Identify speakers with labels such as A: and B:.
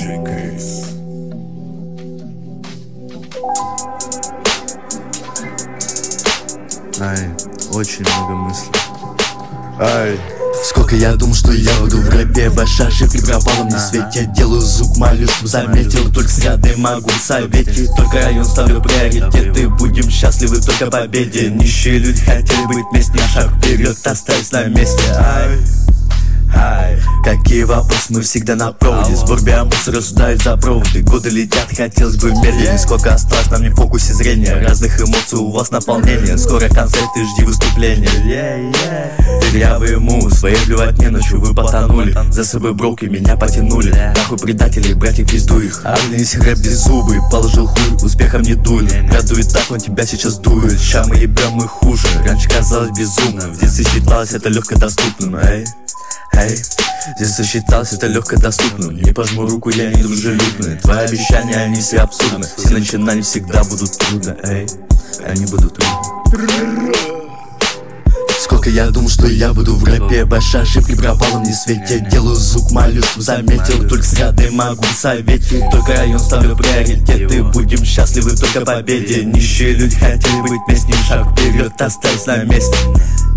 A: Ай, очень много мыслей. Ай.
B: Сколько я думал, что я буду в рэпе, ваша ошибки пропала мне в свете. Делаю звук, молюсь, чтоб заметил, только сряды могу советить. Только район ставлю приоритеты, будем счастливы только победе. Нищие люди хотели быть вместе, шаг вперед, остались на месте. Ай. Ай, какие вопросы, мы всегда на проводе. Сбор биомусса рассуждают за проводы. Годы летят, хотелось бы медленнее. Сколько осталось нам не в фокусе зрения. Разных эмоций у вас наполнение. Скоро концерт и жди выступления. Дырявые мус, своей плевать не ночью вы потонули. За собой броки меня потянули. Нахуй предатели, братья пиздуй их. Армия рэп без зубы, положил хуй, успехом не дули. Радует так, он тебя сейчас дует. Ща мы ебем и хуже. Раньше казалось безумно, в детстве считалось это легко доступным. Эй, здесь считалось это легко доступным. Не пожму руку, я не дружелюбный. Твои обещания, они все абсурдны. Все начинания всегда будут трудно. Эй, они будут трудны. Сколько я думал, что я буду в рэпе, большая ошибки пропала мне в свете. Делаю звук, молюсь, чтоб заметил, только сряды могу советить. Только район ставлю приоритеты, будем счастливы только победе. Нищие люди хотели быть вместе, шаг вперед, остались на месте.